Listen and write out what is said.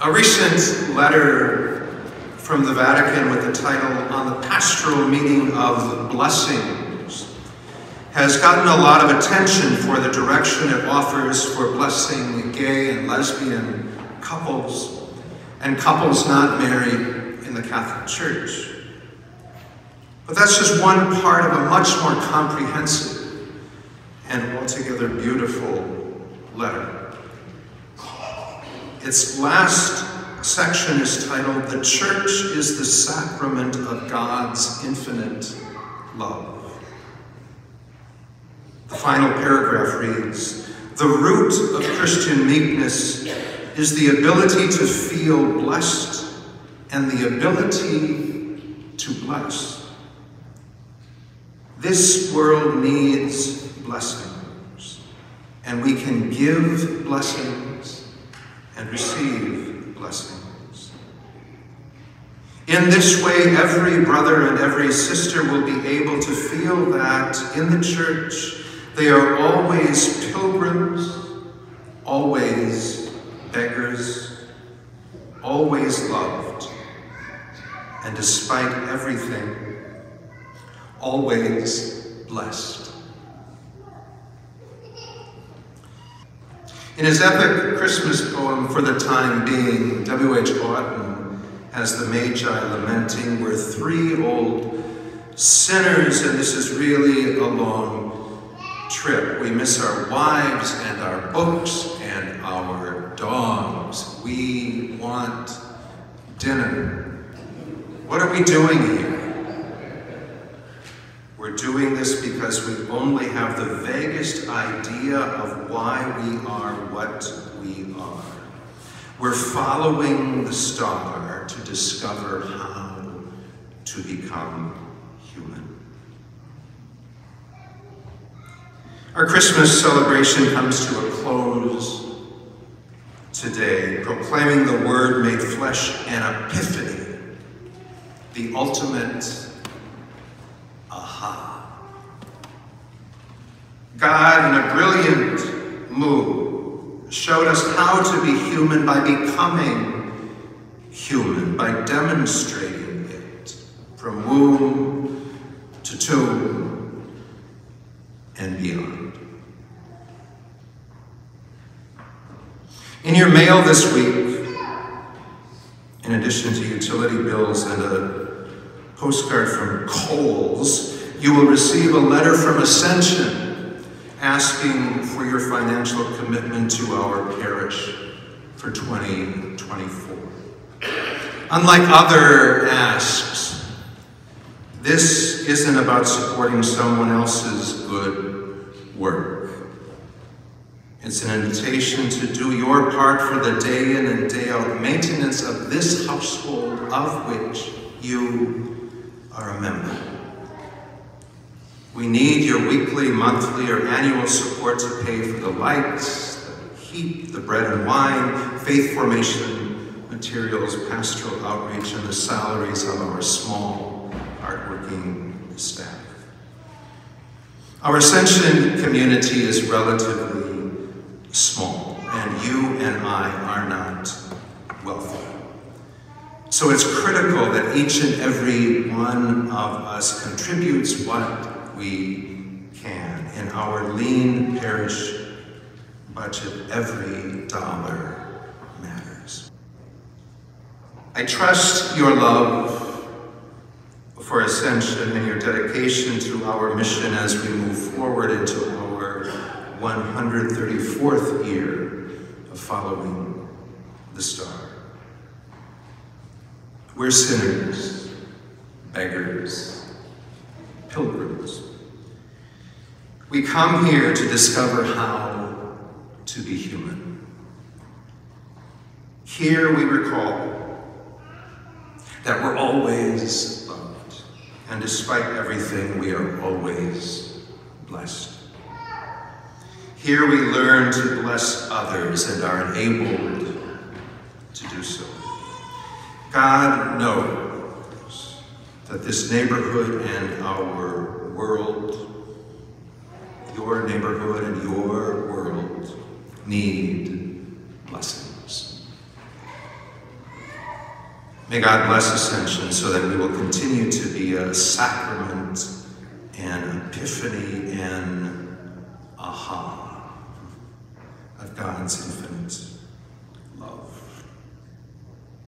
A recent letter from the Vatican with the title "On the Pastoral Meaning of Blessings" has gotten a lot of attention for the direction it offers for blessing gay and lesbian couples and couples not married in the Catholic Church. But that's just one part of a much more comprehensive and altogether beautiful letter. Its last section is titled, "The Church is the Sacrament of God's Infinite Love." The final paragraph reads, "The root of Christian meekness is the ability to feel blessed and the ability to bless. This world needs blessings, and we can give blessings and receive blessings. In this way, every brother and every sister will be able to feel that in the church they are always pilgrims, always beggars, always loved, and despite everything, always blessed." In his epic Christmas poem, "For the Time Being," W.H. Auden has the Magi lamenting, "We're three old sinners, and this is really a long trip. We miss our wives and our books and our dogs. We want dinner. What are we doing here? We're doing this because we only have the vaguest idea of why we are what we are. We're following the star to discover how to become human." Our Christmas celebration comes to a close today, proclaiming the Word made flesh an epiphany, the ultimate aha. God, in a brilliant move, showed us how to be human by becoming human, by demonstrating it from womb to tomb and beyond. In your mail this week, in addition to utility bills and a postcard from Kohl's, you will receive a letter from Ascension asking for your financial commitment to our parish for 2024. Unlike other asks, this isn't about supporting someone else's good work. It's an invitation to do your part for the day in and day out maintenance of this household of which you are a member. We need your weekly, monthly, or annual support to pay for the lights, the heat, the bread and wine, faith formation materials, pastoral outreach, and the salaries of our small, hardworking staff. Our Ascension community is relatively small, and you and I are not wealthy. So it's critical that each and every one of us contributes what we can. In our lean parish budget, every dollar matters. I trust your love for Ascension and your dedication to our mission as we move forward into our 134th year of following the star. We're sinners, beggars, pilgrims. We come here to discover how to be human. Here we recall that we're always loved, and despite everything, we are always blessed. Here we learn to bless others and are enabled to do so. God knows that this neighborhood and our world, your neighborhood and your world, need blessings. May God bless Ascension so that we will continue to be a sacrament and epiphany and aha of God's infinite